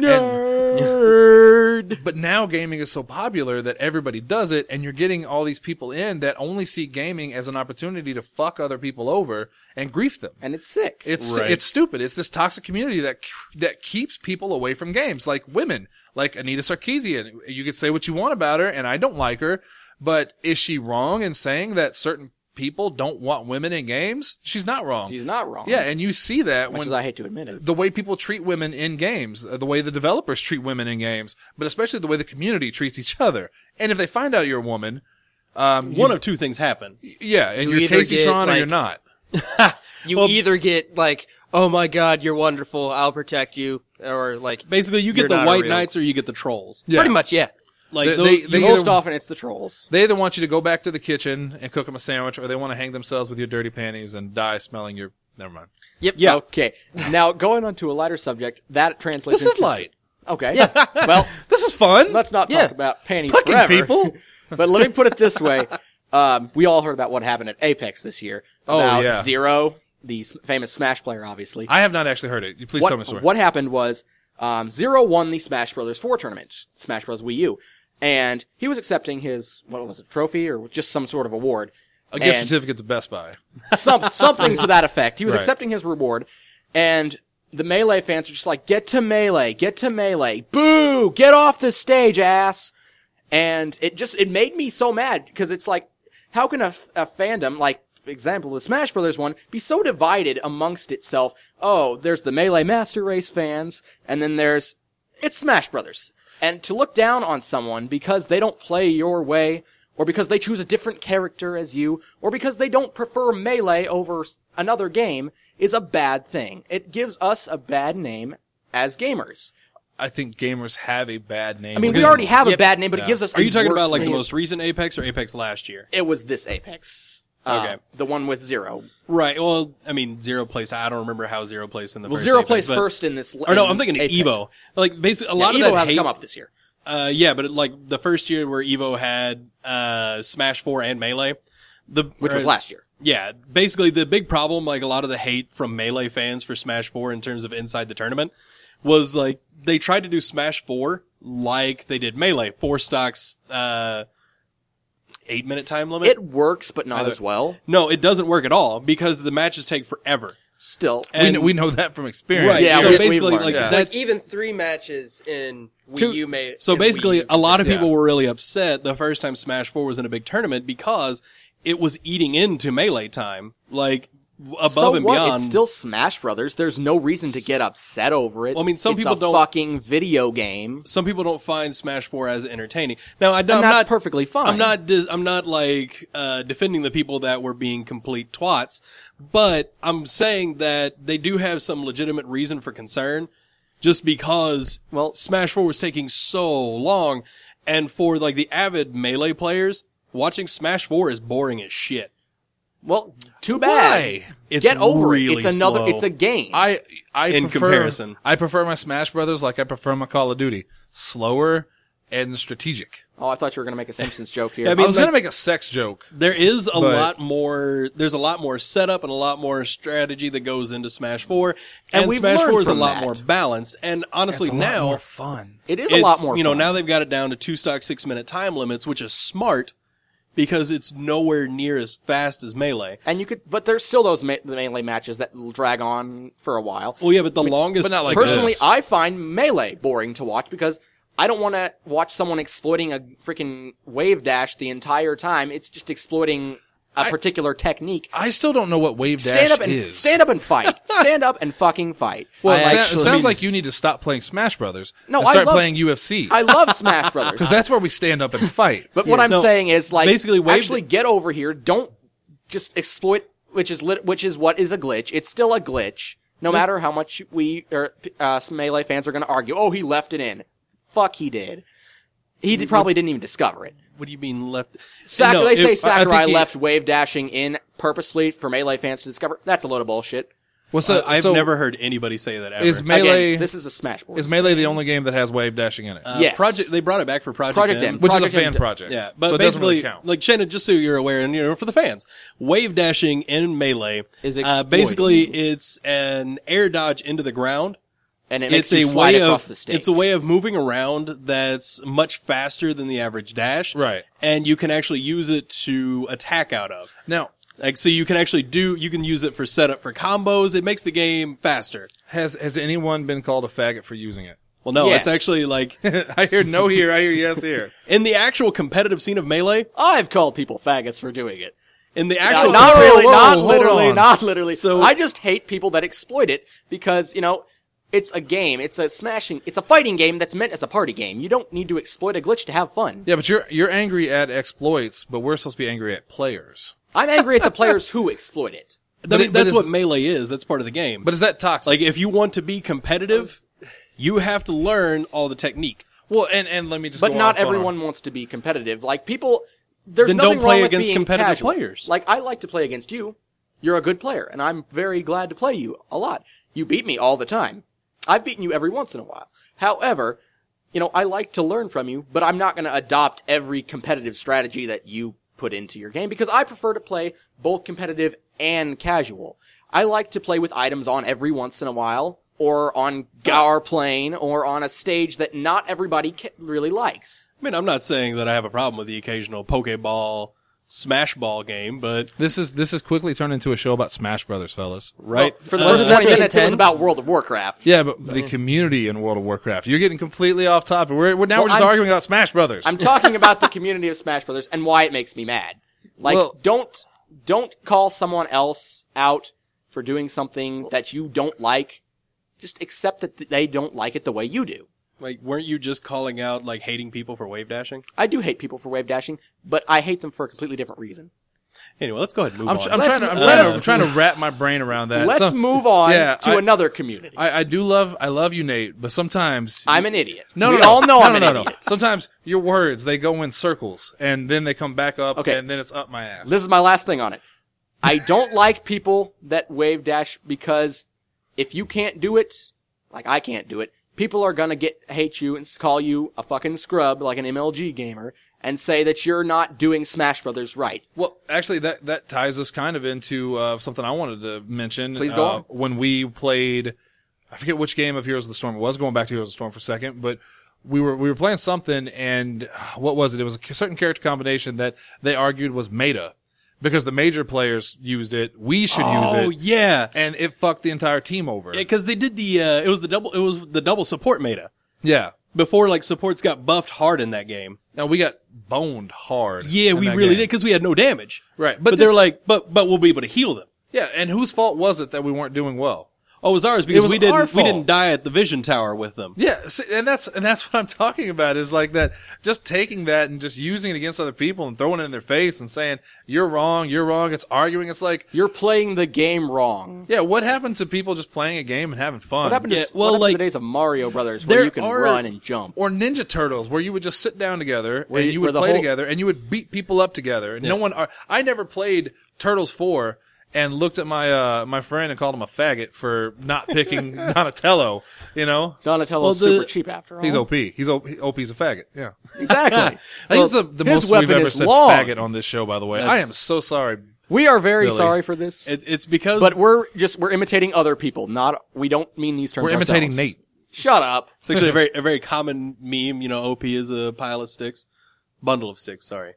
Nerd. but now gaming is so popular that everybody does it, and you're getting all these people in that only see gaming as an opportunity to fuck other people over and grief them. And it's sick. It's Right. it's stupid. It's this toxic community that that keeps people away from games, like women, like Anita Sarkeesian. You could say what you want about her, and I don't like her, but is she wrong in saying that certain people don't want women in games? She's not wrong. He's not wrong. Yeah, and you see that Much when as I hate to admit it. the way people treat women in games, uh, the way the developers treat women in games, but especially the way the community treats each other. And if they find out you're a woman, um, One you- of two things happen. yeah, and You you're either Casey get, Tron or like- you're not. You Well- either get like, oh my god, you're wonderful, I'll protect you, or like, Basically, you You're get the not a white real- knights or you get the trolls. Yeah. pretty much, yeah. Like They- tho- they- you- they- Most either- often it's the trolls. They either want you to go back to the kitchen and cook them a sandwich, or they want to hang themselves with your dirty panties and die smelling your. Never mind. Yep. Yeah. Okay. Now, going on to a lighter subject, that translates This is into- light. Okay. Yeah. Well, This is fun. let's not talk Yeah. about panties Fucking forever. people. But let me put it this way. Um, we all heard about what happened at Apex this year. Oh, About yeah. Zero, the s- famous Smash player, obviously. I have not actually heard it. You please what, tell me the story. what happened was, um, Zero won the Smash Brothers four tournament, Smash Bros. Wii U. And he was accepting his, what was it, trophy or just some sort of award. A gift And- certificate to Best Buy. some, something to that effect. He was Right. accepting his reward, and the Melee fans are just like, get to Melee, get to Melee, boo, get off the stage, ass. And it just, it made me so mad, because it's like, how can a, a fandom, like, for example, the Smash Brothers one, be so divided amongst itself? Oh, there's the Melee Master Race fans, and then there's, it's Smash Brothers. And to look down on someone because they don't play your way, or because they choose a different character as you, or because they don't prefer Melee over another game, is a bad thing. It gives us a bad name as gamers. I think gamers have a bad name. I mean, we because- already have a Yep. bad name, but Yeah. it gives us Are a you talking worse about like the name. most recent Apex or Apex last year? It was this Apex. Uh, Okay. The one with Zero. Right. Well, I mean, Zero placed. I don't remember how Zero placed in the Well, first. Zero Apex, placed but- first in this. Or no, in I'm thinking Apex. Evo. Like basically, a Yeah, lot Evo of that hasn't hate. come up this year. Uh, yeah, but it, like the first year where Evo had uh Smash four and Melee, the Which was or- last year. Yeah, basically the big problem, like a lot of the hate from Melee fans for Smash four in terms of inside the tournament, was like they tried to do Smash four like they did Melee, four stocks, uh, eight minute time limit. It works, but not Either- as well. no, it doesn't work at all because the matches take forever. Still. we, And know, we know that from experience. right, Yeah, so we- we've basically, learned like that. that's Like even three matches in Wii Two- U may. so in Wii basically U. a lot of people Yeah. were really upset the first time Smash four was in a big tournament because it was eating into Melee time, like above so and what? beyond. It's still Smash Brothers. There's no reason to get upset over it. Well, I mean, some It's people a don't- fucking video game, Some people don't find Smash four as entertaining. Now, I, I'm and that's not perfectly fine. I'm not. Dis- I'm not like uh, defending the people that were being complete twats, but I'm saying that they do have some legitimate reason for concern, just because Well- Smash four was taking so long, and for like the avid Melee players, watching Smash four is boring as shit. Well, too bad. Why? It's Get over really it. It's another. slow. It's a game. I I In prefer, comparison. I prefer my Smash Brothers like I prefer my Call of Duty, slower and strategic. oh, I thought you were gonna make a Simpsons joke here. I I, mean, was like- gonna make a sex joke. There is a But- lot more. There's a lot more setup and a lot more strategy that goes into Smash four, and, And we've Smash learned four is a from lot that. more balanced. And honestly, It's a lot now more fun. it is it's a lot more. you know fun. now they've got it down to two stock six minute time limits, which is smart because it's nowhere near as fast as Melee. and you could, but there's still those me- the melee matches that will drag on for a while. Well, yeah, but the longest, but not like Personally, this. I find melee boring to watch because I don't want to watch someone exploiting a freaking wave dash the entire time. It's just exploiting a particular technique. I still don't know what wave dash Stand up and is. stand up and fight. Stand up and fucking fight. Well, I it, sa- actually- it sounds like you need to stop playing Smash Brothers No, and I start love- playing U F C. I love Smash Brothers. Because that's where we stand up and fight. But what I'm no, saying is, like, basically wave- actually get over here. Don't just exploit, which is lit, which is what is a glitch. It's still a glitch, no matter how much we or uh, Melee fans are going to argue. Oh, he left it in. Fuck, he did. He did, probably didn't even discover it. What do you mean left? Sak- No, they it- say I- I Sakurai think he- left wave dashing in purposely for Melee fans to discover. That's a load of bullshit. What's the, I've so never heard anybody say that ever. is Melee Again, this is a Smash Bros. is Melee the only game that has wave dashing in it? Uh, Yes. Project. They brought it back for Project, Project M. M. Which Project is a fan M- project. Yeah, but so it doesn't basically, really count. like Shannon, just so you're aware, and you know, for the fans, wave dashing in Melee Is uh, exploiting. basically it's an air dodge into the ground. and it makes It's you a slide way across of the stage. it's a way of moving around that's much faster than the average dash, Right. And you can actually use it to attack out of. Now, Like, so you can actually do, you can use it for setup for combos. It makes the game faster. has has anyone been called a faggot for using it? Well, no, Yes. it's actually like, I hear no here. I hear yes here. in the actual competitive scene of Melee, I've called people faggots for doing it. in the No, actual, not Whoa, really, whoa, not hold literally, on. not literally. So- I just hate people that exploit it because, you know, it's a game. It's a smashing, it's a fighting game that's meant as a party game. You don't need to exploit a glitch to have fun. Yeah, but you're you're angry at exploits, but we're supposed to be angry at players. I'm angry at the players who exploit it. I But mean, it- but that's is- what Melee is. That's part of the game. But is that toxic? like, if you want to be competitive, you have to learn all the technique. well, and and let me just. But go not off on- everyone wants to be competitive. Like people, there's Then nothing don't play wrong with against being competitive casual. players. Like I like to play against you. You're a good player, and I'm very glad to play you a lot. You beat me all the time. I've beaten you every once in a while. However, you know, I like to learn from you, but I'm not going to adopt every competitive strategy that you put into your game because I prefer to play both competitive and casual. I like to play with items on every once in a while, or on Gaur Plane, or on a stage that not everybody ca- really likes. I mean, I'm not saying that I have a problem with the occasional Pokeball, Smash Ball game, but This is this has quickly turned into a show about Smash Brothers, fellas. right. Well, for the Uh, first Wasn't that twenty really minutes, it was intense? about World of Warcraft. Yeah, but the community in World of Warcraft. You're getting completely off topic. We're, we're now Well, we're just I'm- arguing about Smash Brothers. I'm talking about the community of Smash Brothers and why it makes me mad. Like, Well- don't don't call someone else out for doing something that you don't like. Just accept that th- they don't like it the way you do. Like, weren't you just calling out, like, hating people for wave dashing? I do hate people for wave dashing, but I hate them for a completely different reason. Anyway, let's go ahead and move I'm, on. tr- I'm Let's- trying to I'm let trying, us- to, I'm trying to wrap my brain around that. Let's Some- move on yeah, to I- another community. I, I do love I love you, Nate, but sometimes I'm an idiot. No, we no, no. all know no, I'm no, an no, no. idiot. Sometimes your words they go in circles and then they come back up Okay. and then it's up my ass. This is my last thing on it. I don't like people that wave dash because if you can't do it, like I can't do it, people are gonna get hate you and call you a fucking scrub like an M L G gamer and say that you're not doing Smash Brothers right. Well, actually, that that ties us kind of into uh, something I wanted to mention. Please go uh, on. When we played, I forget which game of Heroes of the Storm it was. Going back to Heroes of the Storm for a second, but we were we were playing something, and uh, what was it? It was a certain character combination that they argued was meta because the major players used it. We should use oh, it, yeah. and it fucked the entire team over. Yeah, because they did the, uh, it was the double, it was the double support meta. yeah. Before, like, supports got buffed hard in that game. Now we got boned hard. Yeah, in we that really game. did, because we had no damage. Right, But, but they're the- like, but, but we'll be able to heal them. Yeah, and whose fault was it that we weren't doing well? Oh, it was ours because was we didn't, our we fault. didn't die at the vision tower with them. Yeah, see, and that's and that's what I'm talking about is like that. Just taking that and just using it against other people and throwing it in their face and saying you're wrong, you're wrong. It's arguing. It's like, You're playing the game wrong. yeah, what happened to people just playing a game and having fun? What happened to, Yeah, s- well, what happened like, to the days of Mario Brothers where there you can are- run and jump? Or Ninja Turtles, where you would just sit down together Where and you- you where would the play whole- together and you would beat people up together. And no one, ar- I never played Turtles four and looked at my uh my friend and called him a faggot for not picking Donatello. You know, Donatello's Well, the- super cheap after all. he's O P. He's O P. O P's a faggot. Yeah. Exactly. I think it's the, the his most we've weapon ever is said long. faggot on this show, by the way. I am That's- so sorry. We are very Really. sorry for this. It, it's because, But we're just, we're imitating other people, not, we don't mean these terms We're imitating ourselves. Nate. Shut up. it's actually a very, a very common meme, you know, O P is a pile of sticks. Bundle of sticks, sorry.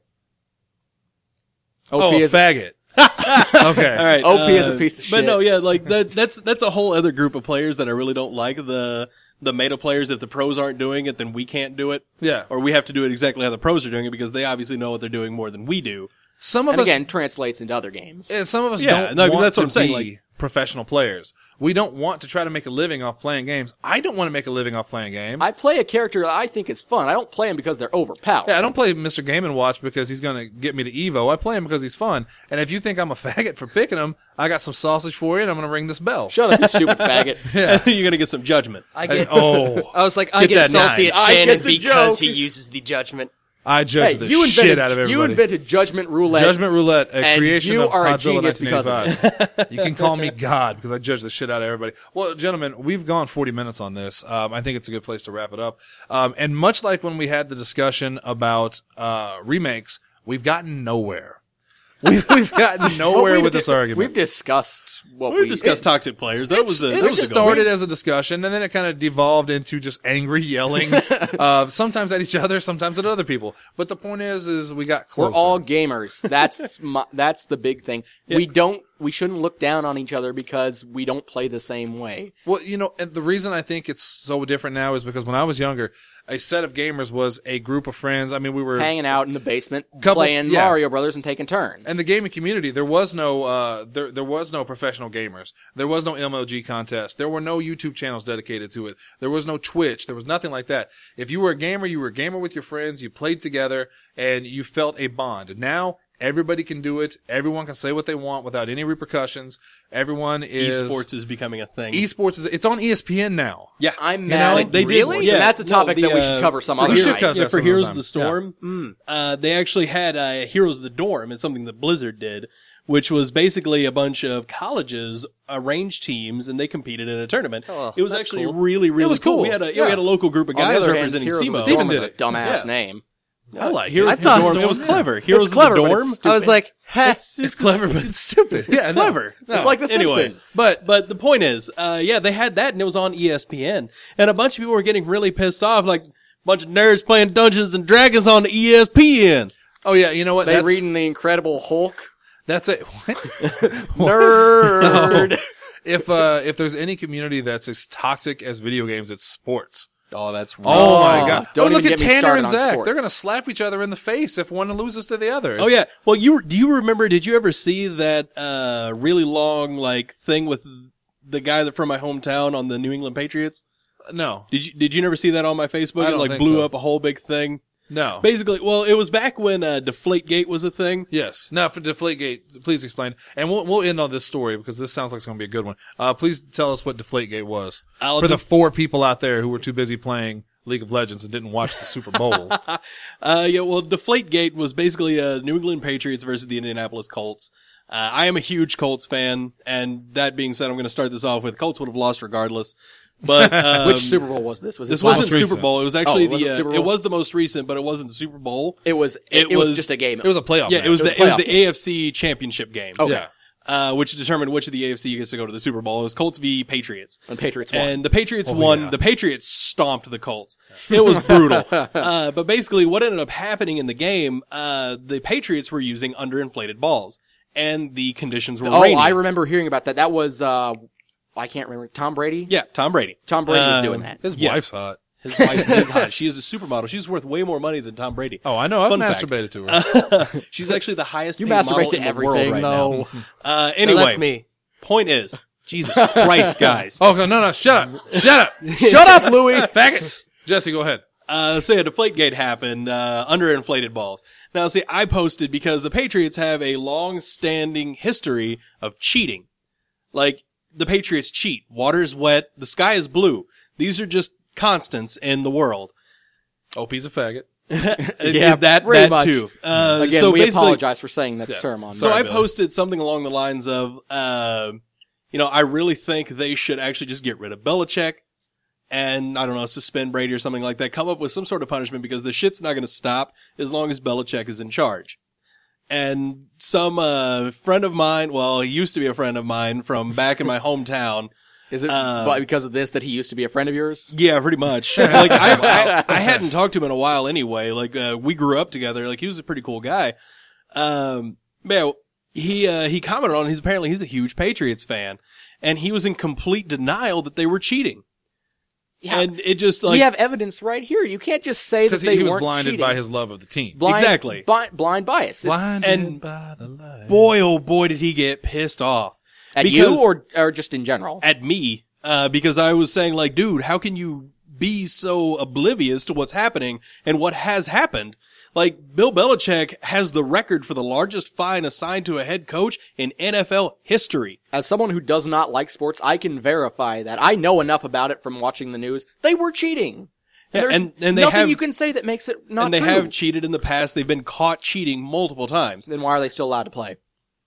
Oh, O P a is, faggot. Okay. All right. O P is a uh, piece of But shit. no, yeah, like that, that's, that's a whole other group of players that I really don't like. The, the meta players, if the pros aren't doing it, then we can't do it. Yeah. Or we have to do it exactly how the pros are doing it because they obviously know what they're doing more than we do. Some of and us, again, translates into other games. and some of us Yeah, don't no, want that's what to I'm saying, be like- professional players. We don't want to try to make a living off playing games. I don't want to make a living off playing games. I play a character that I think is fun. I don't play him because they're overpowered. yeah, I don't play Mister Game and Watch because he's going to get me to Evo. I play him because he's fun. And if you think I'm a faggot for picking him, I got some sausage for you, and I'm going to ring this bell. Shut up, you stupid faggot. You're gonna get some judgment. I get. Oh, I was like, I Get get, that salty nine. at I Shannon get the because joke. he uses the judgment. I judge Hey, the you shit invented, out of everybody. you invented Judgment Roulette. Judgment Roulette, a and creation you of are a Godzilla genius because of nineteen eighty-five. You can call me God because I judge the shit out of everybody. Well, gentlemen, we've gone forty minutes on this. Um, I think it's a good place to wrap it up. Um, and much like when we had the discussion about uh, remakes, we've gotten nowhere. We've, we've gotten nowhere We've with di- this argument. We've discussed what We we discussed toxic players. That was the. It that was the goal. started as a discussion, and then it kind of devolved into just angry yelling, uh, sometimes at each other, sometimes at other people. But the point is, is we got We're closer. all gamers. That's my, that's the big thing. We don't. We shouldn't look down on each other because we don't play the same way. Well, you know, and the reason I think it's so different now is because when I was younger, a set of gamers was a group of friends. I mean, we were Hanging out in the basement, Couple- playing yeah. Mario Brothers and taking turns. and the gaming community. There was no, uh, there there was no professional gamers. There was no M L G contest. There were no YouTube channels dedicated to it. There was no Twitch. There was nothing like that. If you were a gamer, you were a gamer with your friends. You played together, and you felt a bond. Now everybody can do it. Everyone can say what they want without any repercussions. Everyone is Esports is becoming a thing. Esports is it's on E S P N now. yeah, I'm know, mad. like, they did- really? yeah, and that's a no, topic the, that we uh, should cover some for other We should night. cover- yeah, that for some Heroes other of the time. Storm, uh, they actually had uh, Heroes of the Dorm. It's something that Blizzard did, which was basically a bunch of colleges arranged teams, and they competed in a tournament. Oh, it was that's actually cool. really, really was cool. cool. We had a yeah, Yeah. we had a local group of On the guys other hand, representing Heroes of the SEMO. Storm Steven is did a it. dumbass Yeah. name. I like Heroes I of the thought- Dorm. It was Yeah. clever. Heroes It's clever, of the but Dorm. it's I was like, ha, It's, It's clever, but it's stupid. Yeah, It's no. clever. It's like the Anyway, Simpsons. but but the point is, uh, yeah, they had that, and it was on E S P N, and a bunch of people were getting really pissed off, like a bunch of nerds playing Dungeons and Dragons on E S P N. Oh yeah, you know what? They That's, reading the Incredible Hulk. that's it. What? Nerd. If uh, if there's any community that's as toxic as video games, it's sports. Oh, that's Oh, my Oh, god! don't oh, look even at get me Tanner started and on Zach. sports. They're gonna slap each other in the face if one loses to the other. Oh It's- yeah. Well, you do you remember? Did you ever see that uh really long like thing with the guy that from my hometown on the New England Patriots? No, Did you did you never see that on my Facebook? I It don't like think blew so. up a whole big thing. no. Basically, well, it was back when uh, Deflategate was a thing. Yes. Now for Deflategate, please explain, and we'll we'll end on this story because this sounds like it's gonna be a good one. Uh, please tell us what Deflategate was I'll for the def- four people out there who were too busy playing League of Legends and didn't watch the Super Bowl. Uh, yeah, well, Deflategate was basically uh, New England Patriots versus the Indianapolis Colts. Uh, I am a huge Colts fan, and that being said, I'm going to start this off with Colts would have lost regardless. But um, Which Super Bowl was this? Was this this wasn't most Super recent. Bowl. It was actually Oh, was it the uh, Super it Bowl? was the most recent, but it wasn't the Super Bowl. It was. It, It it was, was- just a game. It was a playoff. Yeah, match. it was It the was it was playoff the game. A F C Championship game. Okay. Yeah. Uh, which determined which of the A F C gets to go to the Super Bowl. It was Colts v Patriots. And Patriots won. And the Patriots Oh, won. yeah. The Patriots stomped the Colts. It was brutal. uh, but basically what ended up happening in the game, uh, the Patriots were using underinflated balls. And the conditions were oh, raining. I remember hearing about that. That was. uh I can't remember. Tom Brady. Yeah, Tom Brady. Tom Brady was Um, doing that. His Yes. wife's hot. His wife is hot. She is a supermodel. She's worth way more money than Tom Brady. Oh, I know. I've Fun fact. masturbated to her. She's actually the highest You paid model masturbate to in the everything, world right though. now. Uh, no, anyway, that's me. point is, Jesus Christ, guys. Oh no, no, shut up, shut up, Shut up, Louis. faggots. Jesse, go ahead. Uh, so yeah, Deflategate happened, uh, underinflated balls. Now see, I posted because the Patriots have a long-standing history of cheating. Like, the Patriots cheat. Water's wet, the sky is blue. These are just constants in the world. Opie's a faggot. Yeah, that, pretty that much. too. Uh, Again, so we basically, apologize for saying that term on. So Sorry, I Billy. posted something along the lines of, uh, you know, I really think they should actually just get rid of Belichick and, I don't know, suspend Brady or something like that. Come up with some sort of punishment because the shit's not going to stop as long as Belichick is in charge. And some, uh, friend of mine, well, he used to be a friend of mine from back in my hometown. Is it uh, but because of this that he used to be a friend of yours? Yeah, pretty much. Like, I, I, I hadn't talked to him in a while anyway. Like, uh, we grew up together. Like, he was a pretty cool guy. Um, yeah, he, uh, he commented on, he's apparently, he's a huge Patriots fan. And he was in complete denial that they were cheating. Yeah. And it just like we have evidence right here. You can't just say that Because they he, he was weren't blinded cheating. by his love of the team. blind, Exactly. bi- blind bias. It's Blinded and- by the light. boy, oh boy, did he get pissed off at because- you or or just in general. at me uh, because I was saying like, dude, how can you be so oblivious to what's happening and what has happened? Like, Bill Belichick has the record for the largest fine assigned to a head coach in N F L history. As someone who does not like sports, I can verify that. I know enough about it from watching the news. They were cheating. Yeah, There's and- and they nothing have- you can say that makes it not and they true. have cheated in the past. They've been caught cheating multiple times. Then why are they still allowed to play?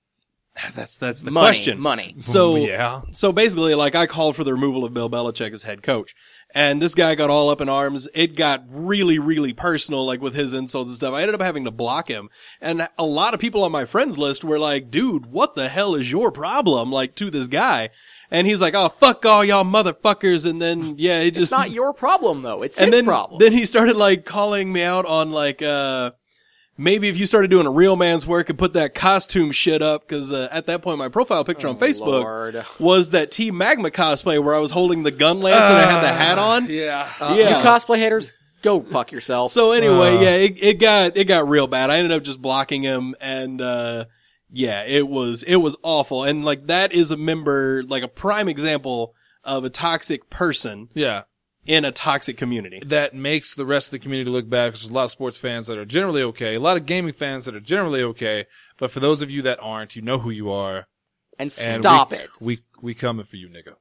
That's that's the money, question. money. So yeah. So basically, like, I called for the removal of Bill Belichick as head coach. And this guy got all up in arms. It got really, really personal, like, with his insults and stuff. I ended up having to block him. And a lot of people on my friends list were like, dude, what the hell is your problem? Like, to this guy. And he's like, oh, fuck all y'all motherfuckers. And then, yeah, it just... It's not your problem though. It's and his then, problem. then he started, like, calling me out on, like, uh... maybe if you started doing a real man's work and put that costume shit up, because uh, at that point my profile picture on Facebook Lord. was that Team Magma cosplay where I was holding the gun lance and I had the hat on. Yeah. Uh, yeah. You cosplay haters, go fuck yourself. So anyway, Uh. yeah, it, it got it got real bad. I ended up just blocking him, and uh yeah, it was it was awful. And like that is a member, like a prime example of a toxic person Yeah. in a toxic community. That makes the rest of the community look bad because there's a lot of sports fans that are generally okay, a lot of gaming fans that are generally okay, but for those of you that aren't, you know who you are. and And stop we, it. We we coming for you, nigga.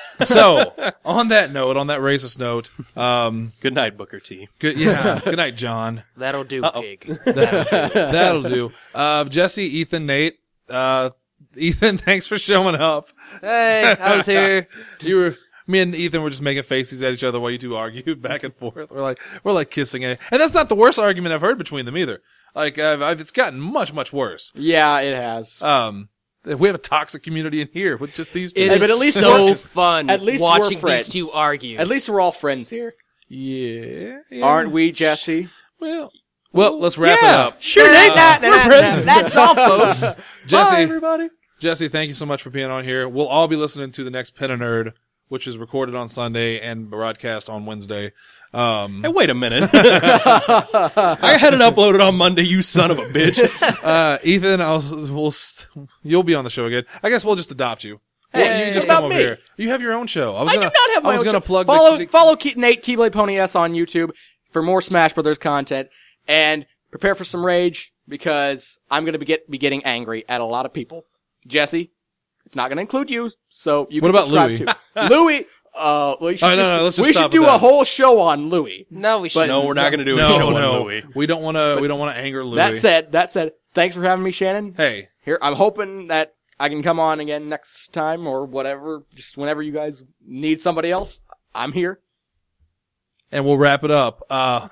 So, on that note, on that racist note, um, Good night, Booker T. good, yeah, good night, John. That'll do, pig. That'll do. That'll do. Uh, Jesse, Ethan, Nate, uh, Ethan, thanks for showing up. Hey, I was here. You were, me and Ethan were just making faces at each other while you two argued back and forth. We're like, we're like kissing it. And that's not the worst argument I've heard between them either. Like, I've, I've, it's gotten much, much worse. Yeah, it has. Um, we have a toxic community in here with just these two. It Hey, is but at least so we're- fun at least we're watching friends. these two argue. At least we're all friends here, Yeah, yeah. aren't we, Jesse? Well, well, let's wrap it Yeah. up. Sure, Uh, that, that, that, that's all, folks. Jesse, Bye, everybody. Jesse, thank you so much for being on here. We'll all be listening to the next Pen and Nerd, which is recorded on Sunday and broadcast on Wednesday. Um, Hey, wait a minute. I had it uploaded on Monday, you son of a bitch. uh, Ethan, I'll, we'll, s- you'll be on the show again. I guess we'll just adopt you. Well, Hey, you just about come over me. here. You have your own show. I was I gonna, do not have my I was own gonna show. plug follow, the, the follow Ke- Nate Keyblade Pony S on YouTube for more Smash Brothers content, and prepare for some rage because I'm gonna be get be getting angry at a lot of people. Jesse, it's not gonna include you, so you. What can about subscribe to Louis? Uh, we should Oh, no, just, no, let's just we stop should do with a that. whole show on Louis. no, we should. No, we're not going to do a no, show no, on Louis. we don't want to. We don't want to anger Louis. That said, that said, thanks for having me, Shannon. Hey, Here, I'm hoping that I can come on again next time or whatever. Just whenever you guys need somebody else, I'm here. and we'll wrap it up. Uh,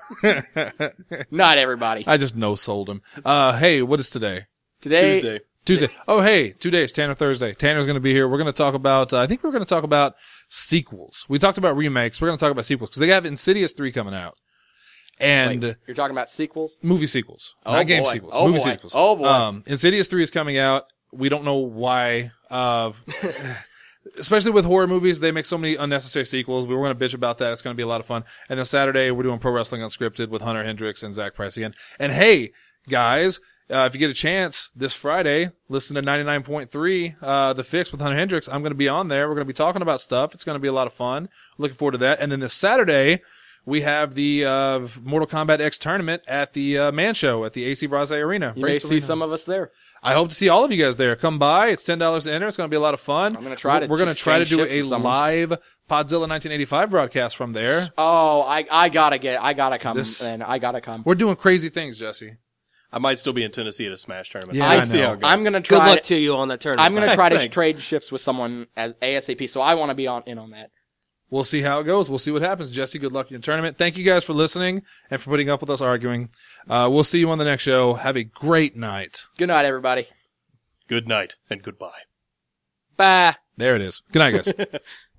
Not everybody. I just no sold him. Uh, hey, what is today? Today, Tuesday. Tuesday. Oh, hey, two days, Tanner Thursday. Tanner's going to be here. We're going to talk about, uh, I think we're going to talk about sequels. We talked about remakes. We're going to talk about sequels because they have Insidious three coming out. And Wait, you're talking about sequels? movie sequels, Oh, not game boy. sequels, Oh, movie boy. sequels. Oh, boy. Um, Insidious three is coming out. We don't know why, uh, especially with horror movies, they make so many unnecessary sequels. We were going to bitch about that. It's going to be a lot of fun. And then Saturday, we're doing Pro Wrestling Unscripted with Hunter Hendricks and Zach Price again. And hey, guys, uh, if you get a chance this Friday, listen to ninety-nine point three, uh, The Fix with Hunter Hendricks. I'm going to be on there. We're going to be talking about stuff. It's going to be a lot of fun. Looking forward to that. And then this Saturday, we have the, uh, Mortal Kombat X tournament at the, uh, Man Show at the A C Braze Arena. You may Brace see Arena. some of us there. I hope to see all of you guys there. Come by. It's ten dollars to enter. It's going to be a lot of fun. I'm gonna try to We're going to try to exchange do shifts a with someone. live Podzilla nineteen eighty-five broadcast from there. Oh, I I gotta get, I gotta come, This- and I gotta come. We're doing crazy things, Jesse. I might still be in Tennessee at a Smash tournament. Yeah, I'll I see know. how it goes. I'm gonna Good try. luck to, to you on that tournament. I'm gonna try to Thanks. trade shifts with someone as ASAP. So I want to be on in on that. We'll see how it goes. We'll see what happens. Jesse, good luck in your tournament. Thank you guys for listening and for putting up with us arguing. Uh, we'll see you on the next show. Have a great night. Good night, everybody. Good night and goodbye. Bye. There it is. Good night, guys.